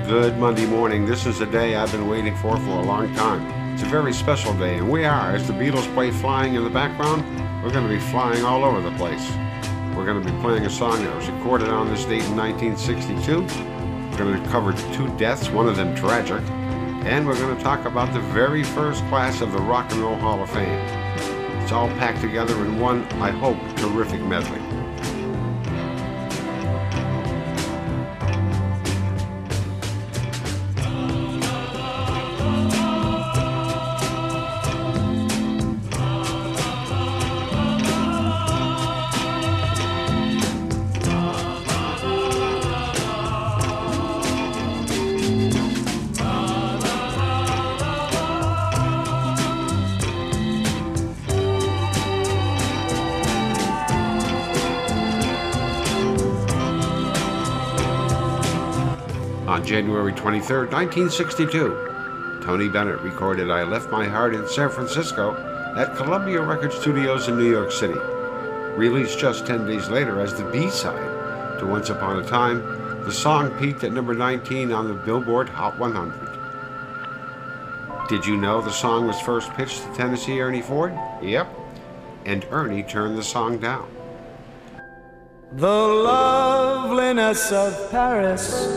Good Monday morning. This is a day I've been waiting for a long time. It's a very special day, and we are. As the Beatles play Flying in the background, we're going to be flying all over the place. We're going to be playing a song that was recorded on this date in 1962. We're going to cover 2 deaths, one of them tragic, and we're going to talk about the very first class of the Rock and Roll Hall of Fame. It's all packed together in one, I hope, terrific medley. On January 23, 1962, Tony Bennett recorded I Left My Heart in San Francisco at Columbia Record Studios in New York City. Released just 10 days later as the B-side to Once Upon a Time, the song peaked at number 19 on the Billboard Hot 100. Did you know the song was first pitched to Tennessee Ernie Ford? Yep. And Ernie turned the song down. The loveliness of Paris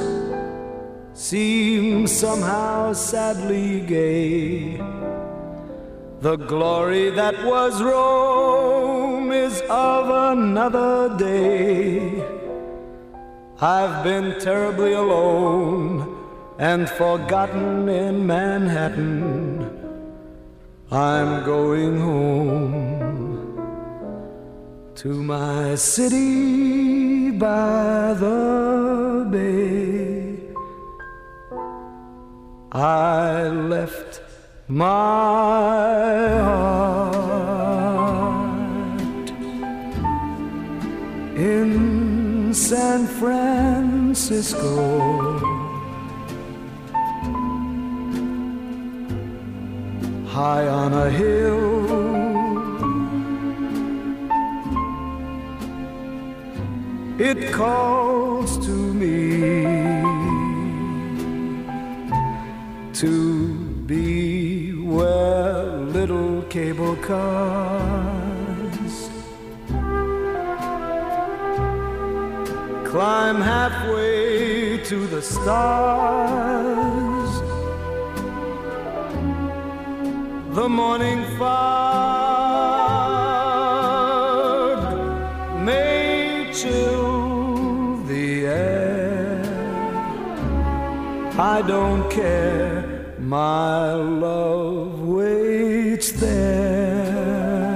seems somehow sadly gay. The glory that was Rome is of another day. I've been terribly alone and forgotten in Manhattan. I'm going home to my city by the bay. I left my heart in San Francisco, high on a hill. It calls to me to be where little cable cars climb halfway to the stars. The morning fog may chill the air. I don't care, my love waits there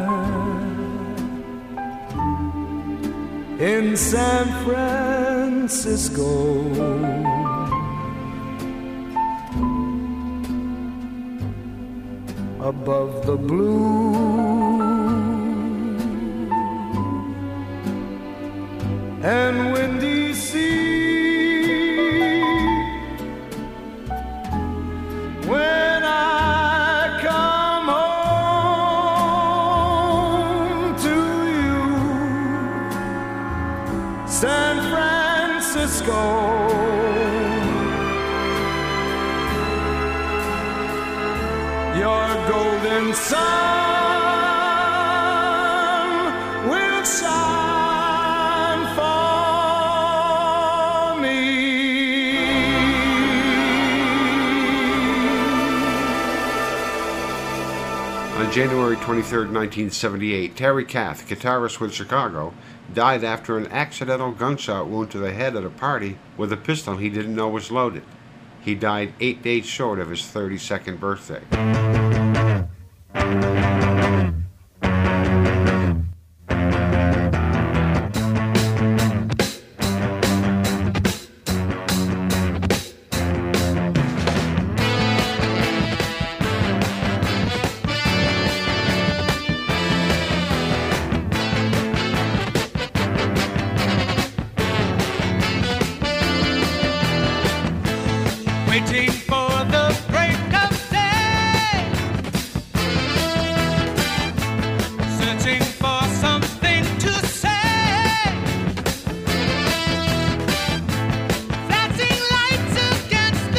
in San Francisco. Above the blue and windy sea. When I come home to you, San Francisco, your golden sun will shine for me. On January 23, 1978, Terry Kath, guitarist with Chicago, died after an accidental gunshot wound to the head at a party with a pistol he didn't know was loaded. He died 8 days short of his 32nd birthday. Waiting for the break of day, searching for something to say, flashing lights against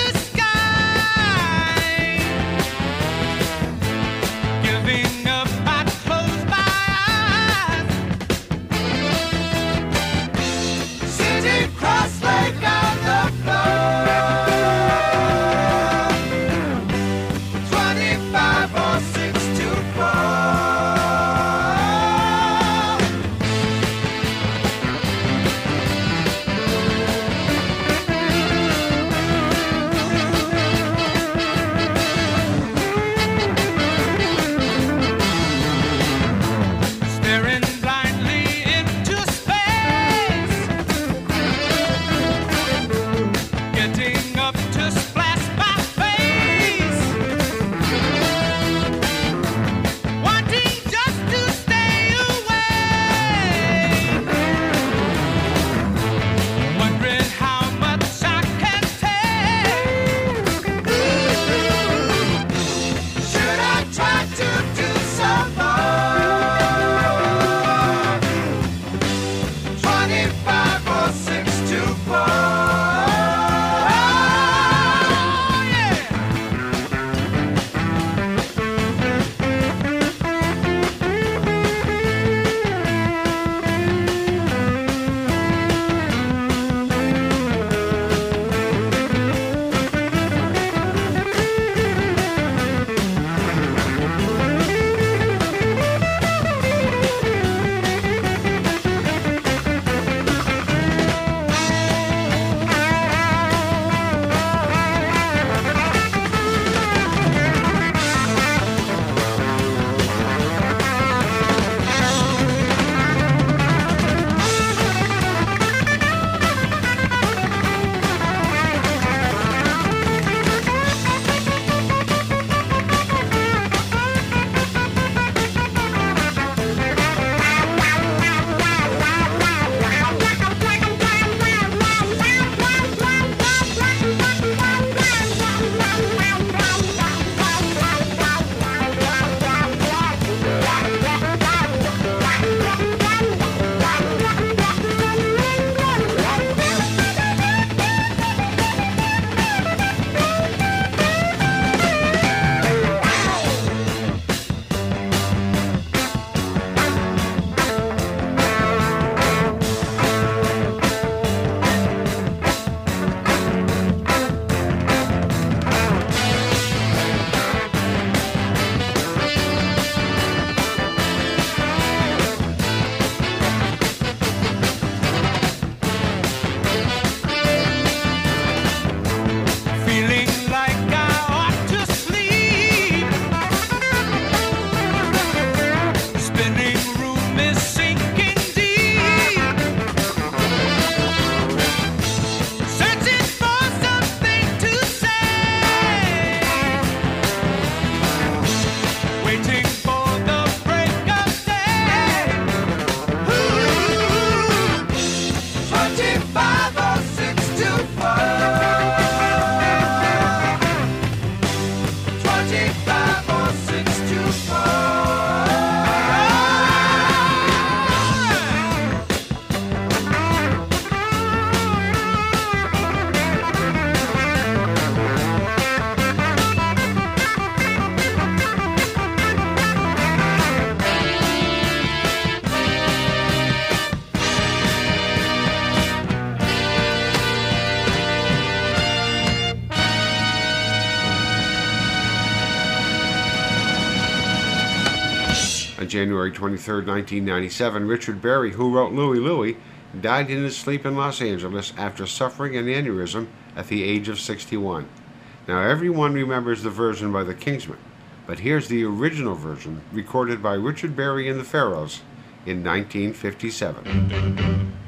On January 23, 1997, Richard Berry, who wrote Louie Louie, died in his sleep in Los Angeles after suffering an aneurysm at the age of 61. Now, everyone remembers the version by the Kingsmen, but here's the original version recorded by Richard Berry and the Pharaohs in 1957.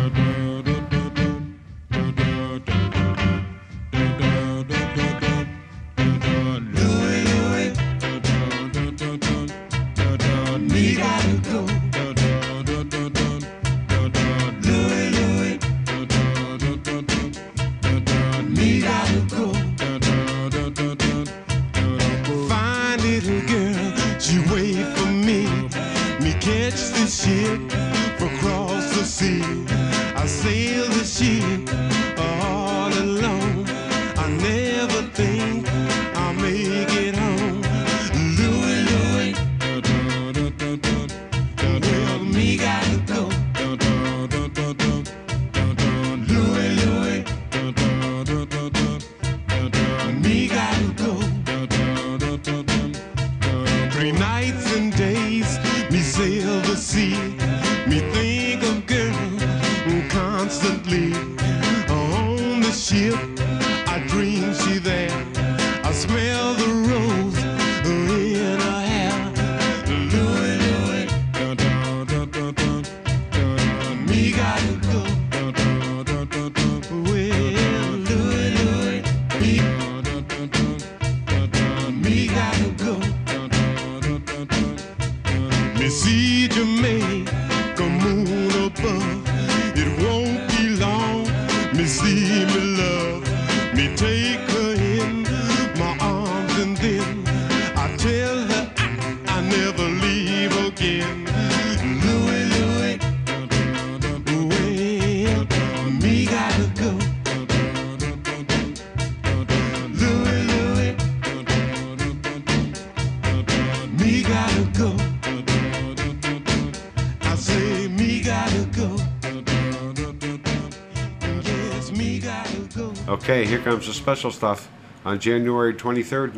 Okay, here comes the special stuff. On January 23rd,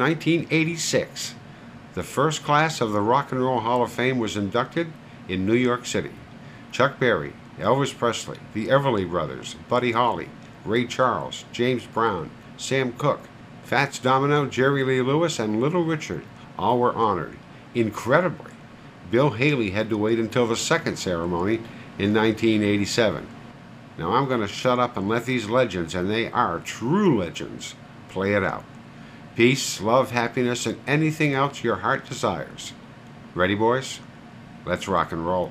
1986, the first class of the Rock and Roll Hall of Fame was inducted in New York City. Chuck Berry, Elvis Presley, the Everly Brothers, Buddy Holly, Ray Charles, James Brown, Sam Cooke, Fats Domino, Jerry Lee Lewis, and Little Richard all were honored. Incredibly, Bill Haley had to wait until the second ceremony in 1987. Now I'm going to shut up and let these legends, and they are true legends, play it out. Peace, love, happiness, and anything else your heart desires. Ready, boys? Let's rock and roll.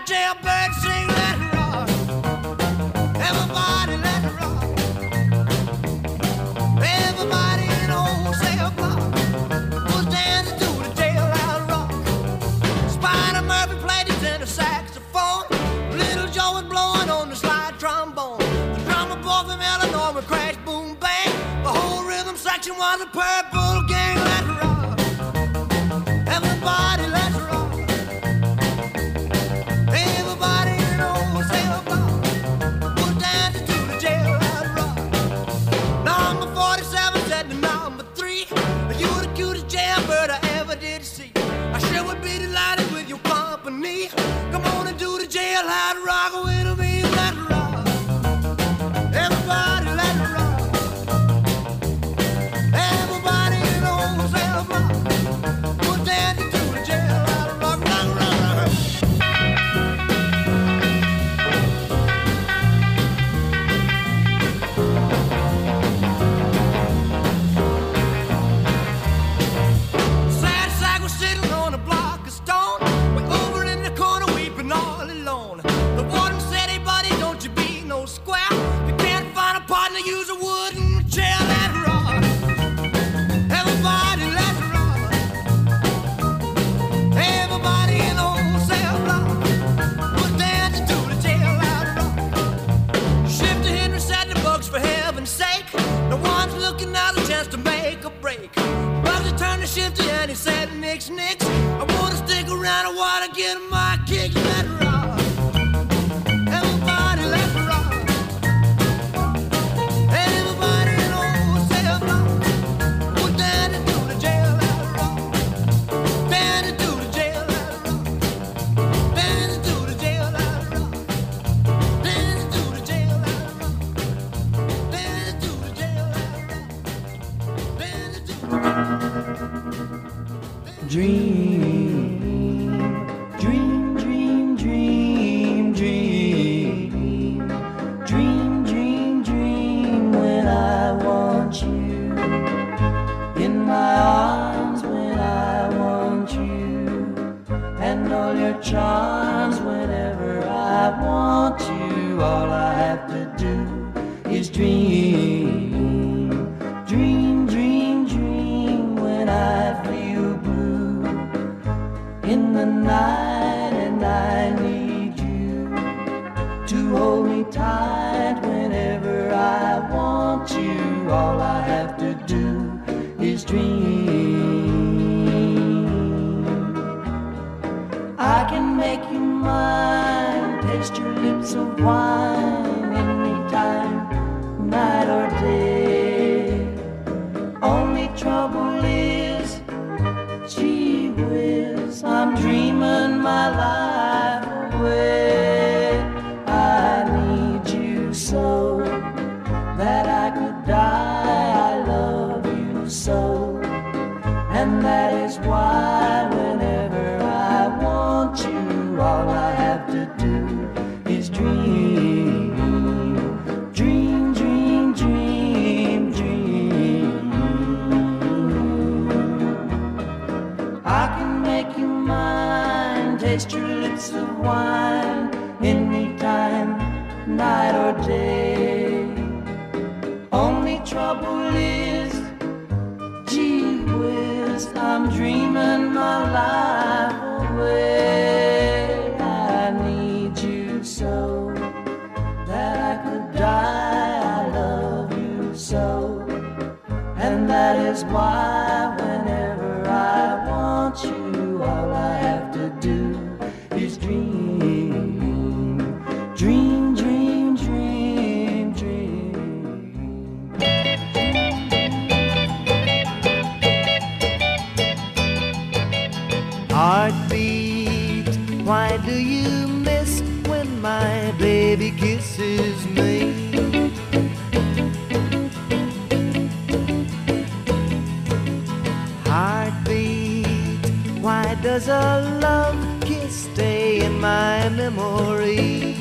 jailbird sing, let it rock. Everybody let it rock. Everybody in the old cell block was dancing to the jailhouse rock. Spider Murphy played his tenor saxophone. Little Joe was blowing on the slide trombone. The drummer boy from Illinois would crash, boom, bang. The whole rhythm section was a purple gang. Let it rock. Everybody let it rock. Everybody in the old cell block was dancing to the jailhouse rock. Number 47 said to number 3, you're the cutest jailbird I ever did see. I sure would be delighted with your company. Come on and do the jailhouse rock with me. Let it rock. Everybody let it rock. Everybody in the old cell block was dancing to the jailhouse rock. Rock, rock, rock. Sad sack was sitting on a block of stone. Way over in the corner weeping all alone. The warden said, hey buddy, don't you be no square. If you can't find a partner, use a wooden chair. Let it rock. Everybody let it rock. Everybody in the old cell block was dancing to the jailhouse rock. Shifter Henry said the bugs for heaven's sake. No one's looking out a chance to make a break. Bugsy turned to Shifty and he said, nix, nix. I wanna stick around, I wanna get my kick. Let it rock. Everybody let it rock. Everybody in the old cell block was dancing to the jailhouse rock. Dancing to the jailhouse rock. Dancing to the jailhouse rock. Dancing to the jailhouse rock. Dancing to the jailhouse rock. Dancing to the Dream, dream, dream, dream, dream, dream, dream, dream when I want you in my arms, when I want you, and all your charms whenever I want you. All I have to do is dream, dream, dream, dream when I feel blue in the night and I need you to hold me tight whenever I want you. All I have to do is dream. I can make you mine, taste your lips of wine anytime, night or day. Only trouble is, gee whiz, I'm dreaming my life away. I need you so that I could die. I love you so, and that is why whenever I want you, all I have to do is dream, dream, dream, dream, dream. I can make you mine, taste your lips of wine anytime, night or day. Only trouble is, gee whiz, I'm dreaming my life away. I need you so that I could die. I love you so, and that is why whenever I want you, all I have to do is dream, dream, dream, dream, dream. Heartbeat, why do you miss when my baby kisses me? Heartbeat, why does a love kiss stay in my memory?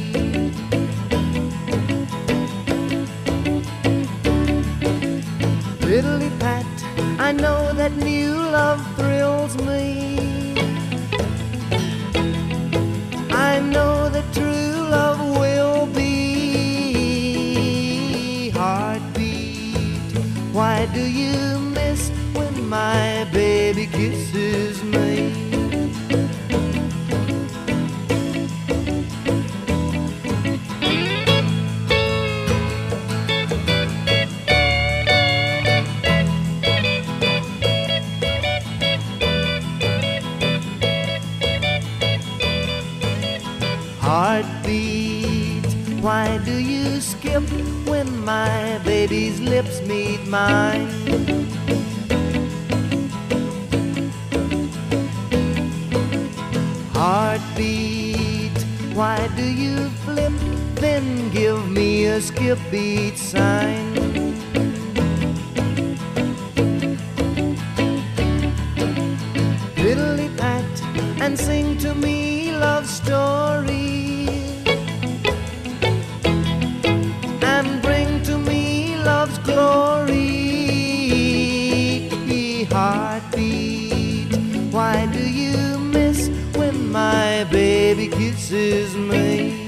Fiddly pat, I know that new love thrills me. I know that true love will be. Heartbeat, why do you miss when my baby kisses me? Heartbeat, why do you skip when my baby's lips meet mine? Heartbeat, why do you flip, then give me a skip beat sign? Fiddly-pat and sing to me love stories, and bring to me love's glory. Heartbeat, why do you miss when my baby kisses me?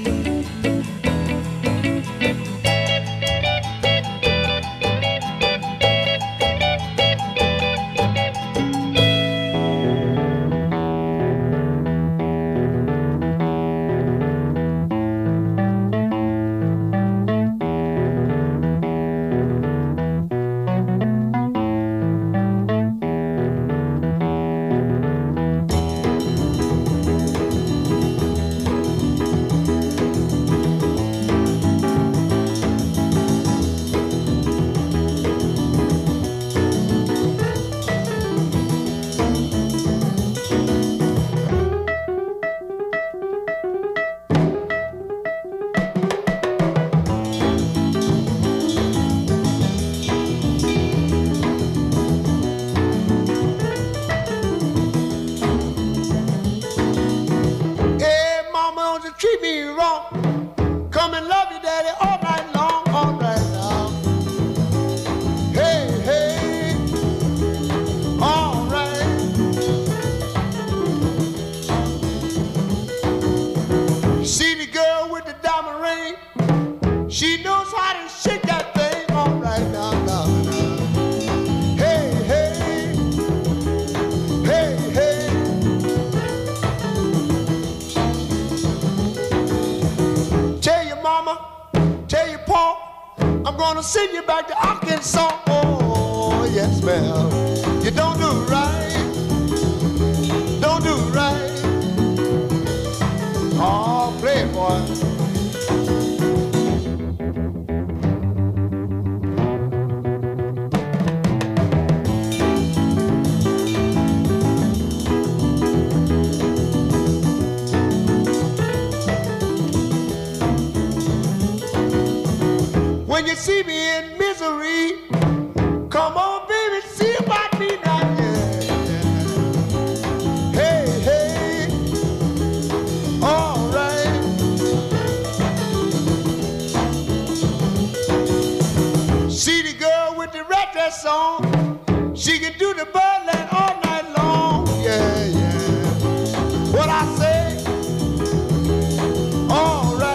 Treat me wrong. Come and love you, daddy, all night long, all right now. Hey, hey, all right. See the girl with the diamond ring? She knows how to shake that thing, all right now, now, now. Hey, hey, hey, hey. Tell your pa, I'm gonna send you back to Arkansas. Oh, yes, ma'am. You don't do right. Don't do right. Oh, playboy. When you see me in misery, come on, baby, see about me now. Yeah. Hey, hey, all right. See the girl with the red dress on, she can do the birdland all night long. Yeah, yeah. What I say? All right.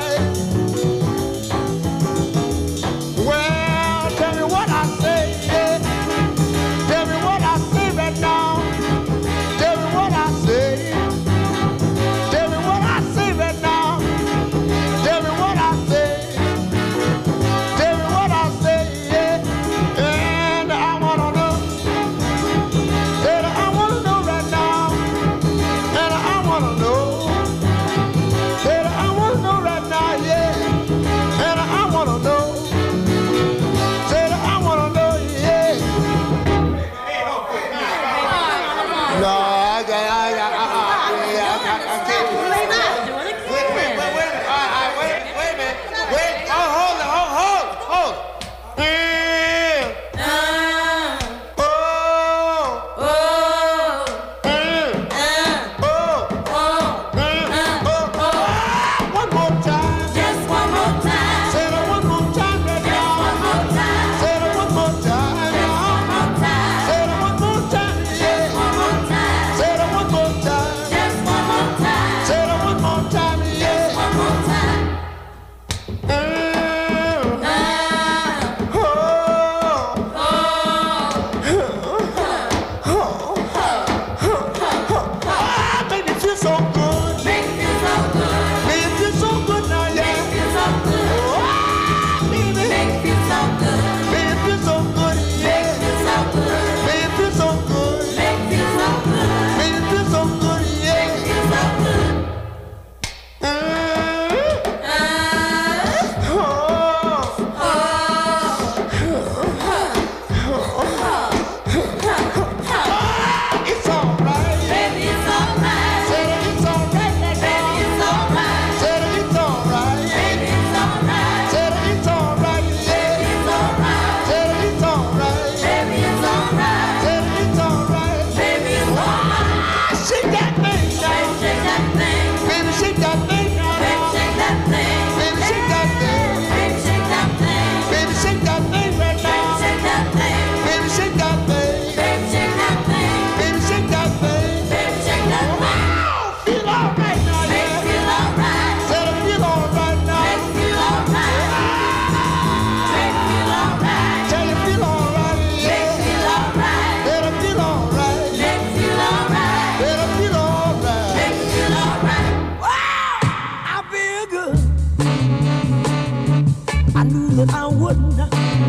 I knew that I wouldn't.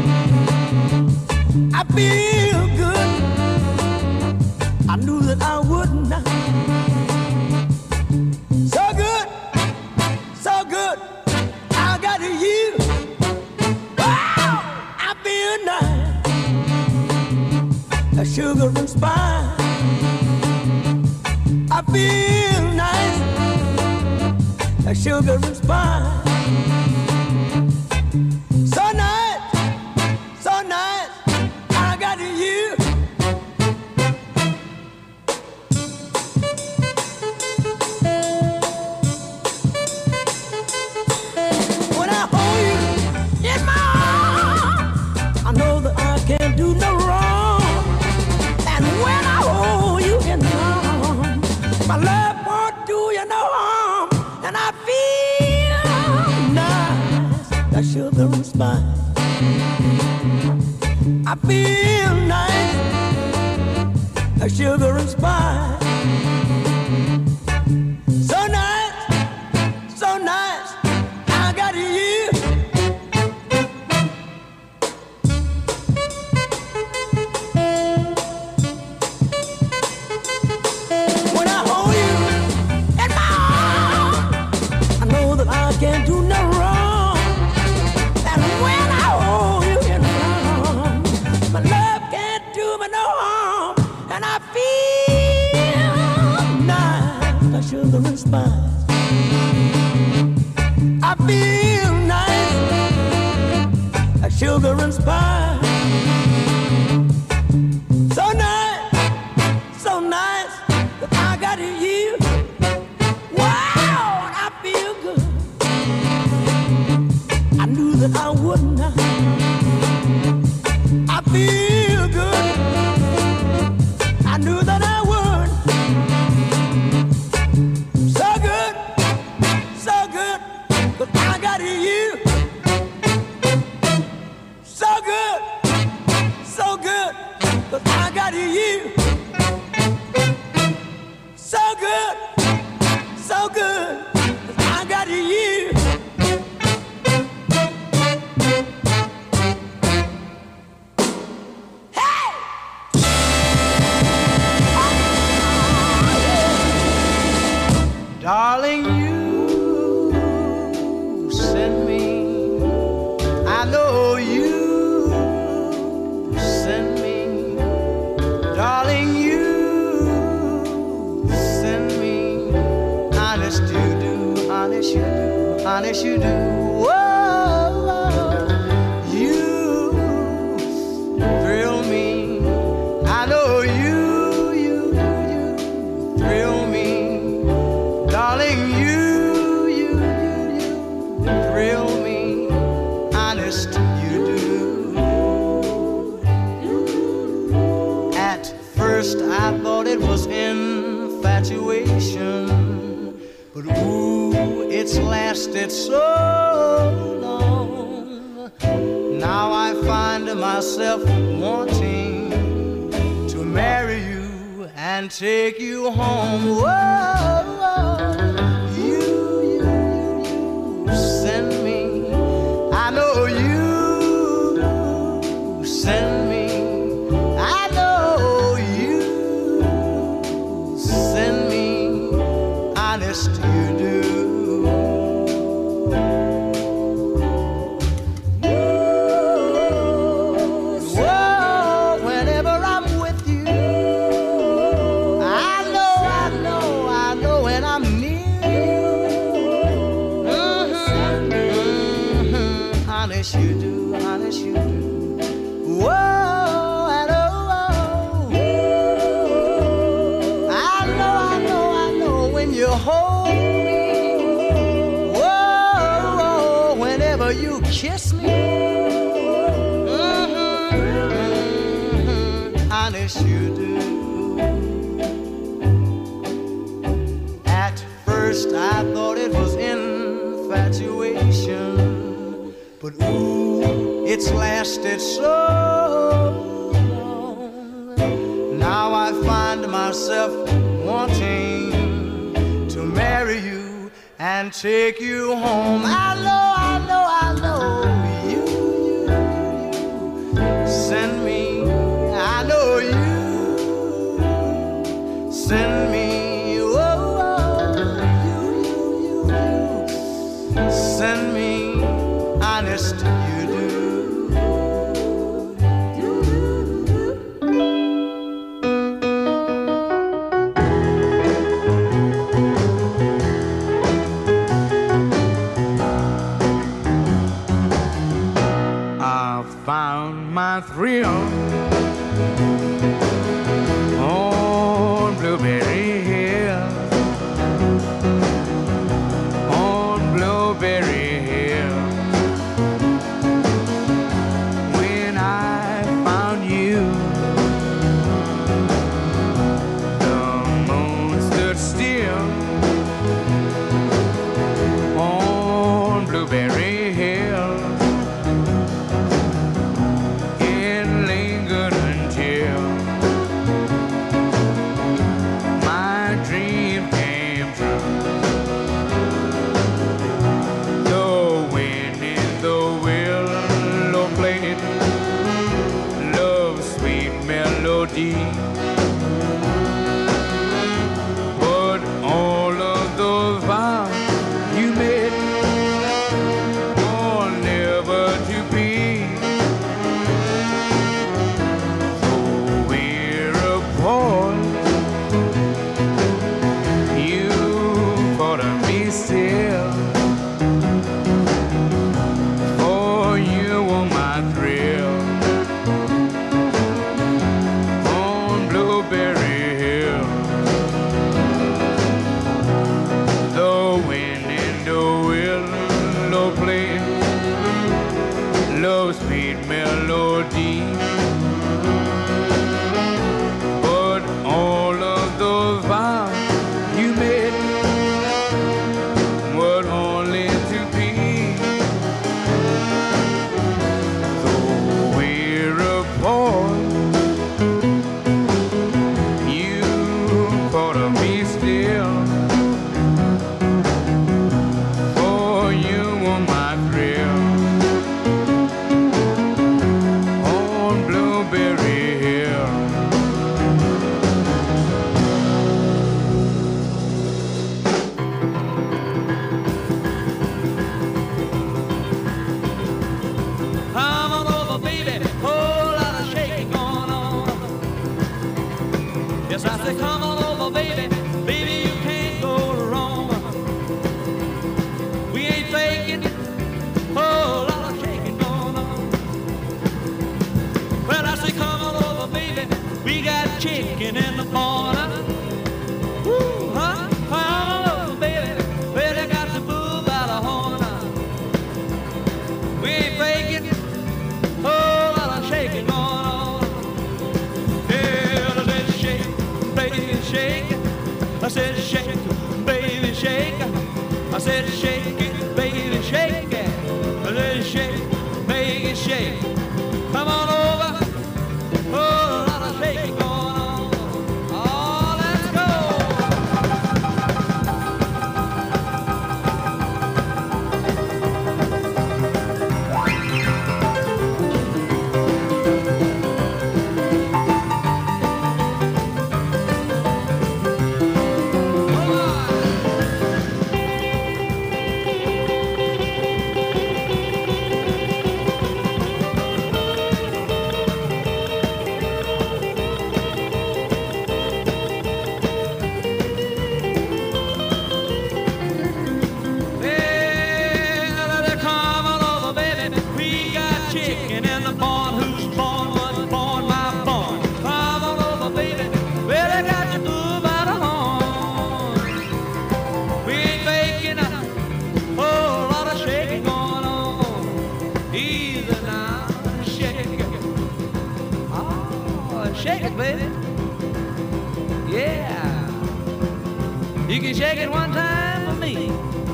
I feel good. I knew that I wouldn't. So good, so good. I got you. Wow, I feel nice. A sugar and spice. I feel nice. A sugar and spice. So nice, so nice. I got you. When I hold you in my arms, I know that I can't do no wrong. And when I hold you in my arms, my love won't do you no harm. And I feel nice, that sugar and spice. I feel nice, that sugar and spice. So nice, so nice, I got you. When I hold you in my arms, I know that I can't do no wrong. And when I hold you in my arms, my love can't do me no harm. And I feel nice, like sugar and spice. I feel nice, like sugar and spice. So nice, so nice, that I got you. Wow, I feel good. I knew that I wouldn't. I feel good. I knew that I would. So good, so good, but I got you. So good, so good, but I got you. So good, so good, but I got you. Darling, you sent me. I know you sent me. Darling, you sent me. Honest you do, honest you do, honest you do. Whoa, you thrill me. I know you thrill me. Darling, you thrill me, honest you do. At first I thought it was infatuation, but ooh, it's lasted so long. Now I find myself wanting to marry you and take you home. Whoa, you send me. I know you send me. I know you send me. Honest you do. Whoa, whenever I'm with you, I know when I'm near you. Honest you do, honest you do. Whoa, and oh, I know when you hold me. Whoa, whenever you kiss me. Honest you do. At first I thought it was infatuation, but ooh, it's lasted so long. Now I find myself wanting to marry you and take you home. I know, I know, I know. You send me. I know you send me. Oh, you send me. Honest, you do. Found my thrill on Blueberry Hill, on Blueberry Hill. When I found you, the moon stood still on Blueberry Hill. But all of those vows you made are never to be. So we're apart. You thought of me still, for you were my thrill. Blueberry Hill, the wind and the willow play love's sweet melody. But all of those vows you made were only to be. So we're apart. Yes, I say, come on over, baby. Baby, you can't go wrong. We ain't faking. Whole lot of shaking going on. Well, I say, come on over, baby. We got chicken in the corner. Woo, huh? Come on over, baby. Well, they got the bull by the horn. We ain't faking. Whole lot of shaking going on. Baby, shake it. I said shake it, baby, shake it. I said shake it, baby, shake it. I said shake, baby, shake. Come on over. Oh, a lot of shaking going on. Oh, let's go. Shake it, baby. Yeah. You can shake it one time for me.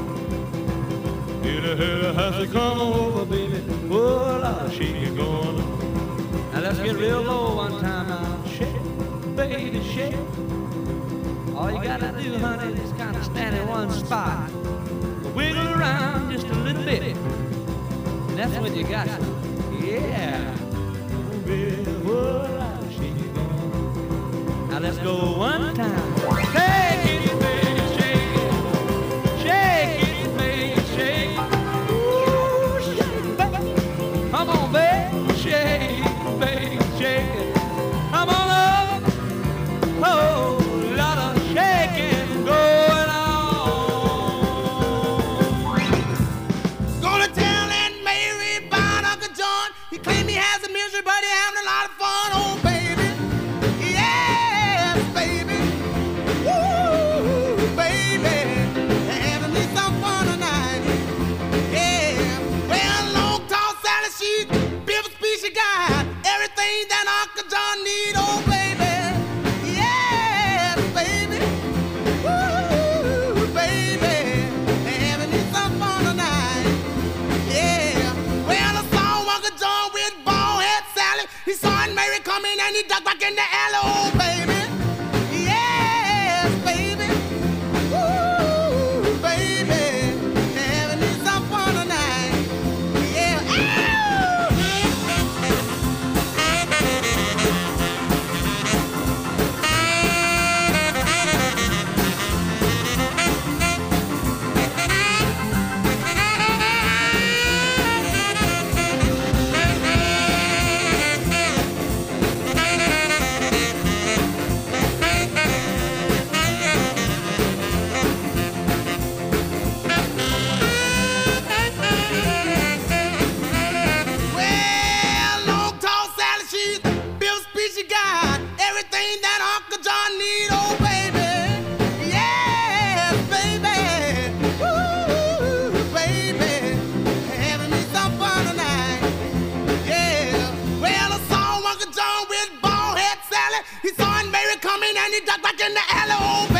Has to come over, baby. Oh, a lot of shaking going on. Now let's get real low one time now. Shake, baby, shake. All you gotta do, honey, is kind of stand in one spot. wiggle around just a little bit. And that's when you got some. Yeah. Oh, baby, what I shake it on. Now let's go one time. Take it, baby, shake it. Shake it, baby, shake it. Ooh, shake it, baby. Come on, baby, shake it, baby, shake it. Come on over. Oh, lot of shaking going on. Gonna tell Aunt Mary about Uncle John. He claimed he has a misery, but he having a lot of fun. Oh, baby. Yes, baby. Woo, baby. Having me some fun tonight. Yeah. Well, long, tall Sally, she's built a species guy. Everything that Uncle John need. Oh, baby. Yes, baby. Woo, baby. Having me some fun tonight. Yeah. Well, I saw Uncle John with bald head Sally. He saw Aunt Mary coming and he ducked back in the alley. Oh, baby. Yes, baby. Woo, baby. Having me some fun tonight. Yeah. Well, long, tall Sally, she's built species guy. Everything that Uncle John need, oh, baby. Yes, baby. Woo, baby. Having me some fun tonight. Yeah. Well, I saw Uncle John with bald head Sally. He saw Aunt Mary coming and he ducked back in the alley, oh,